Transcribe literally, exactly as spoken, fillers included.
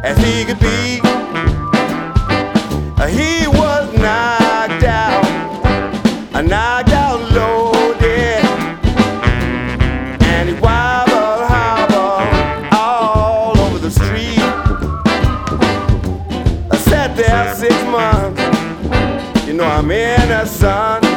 as he could be. He was knocked out, knocked out loaded, and he wobbled, hobbled all over the street. I sat there six months, you know I'm in the sun.